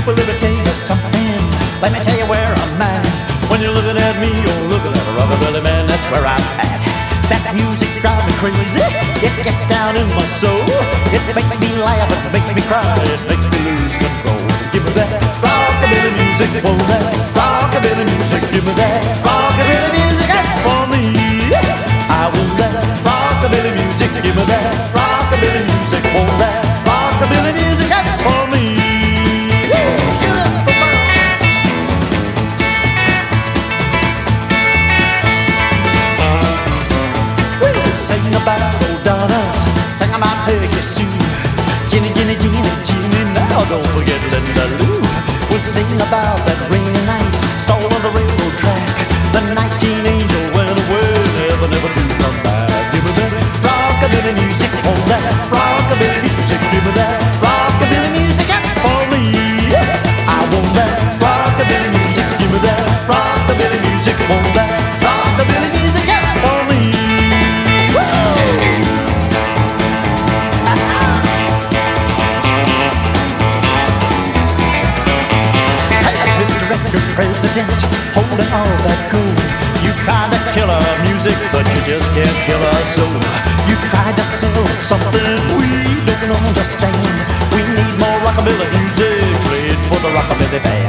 Well, let me tell you something. Let me tell you where I'm at. When you're looking at me, you're looking at a rockabilly man. That's where I'm at. That music drives me crazy. It gets down in my soul. It makes me laugh, it makes me cry, it makes me lose control. Give me that rockabilly music, oh that rockabilly music. Give me that rockabilly music for me. I will let rockabilly music. Give me that rockabilly music, oh that rockabilly music for me. Sing about old Donna, sing about Peggy Sue, Jenny, Jenny, Jenny, Jenny, now don't forget Linda Lou. We'll sing about that rainy night, stalled on the railroad track, the night teen angel went away, never, never to come back. Give me that rockabilly music, oh that rockabilly music. Give me that rockabilly music for me. I want that rockabilly music. Give me that rockabilly music, oh that rockabilly music for me. President, holding all that gold. You tried to kill our music, but you just can't kill our soul. You tried to sell something we don't understand. We need more rockabilly music played for the rockabilly band.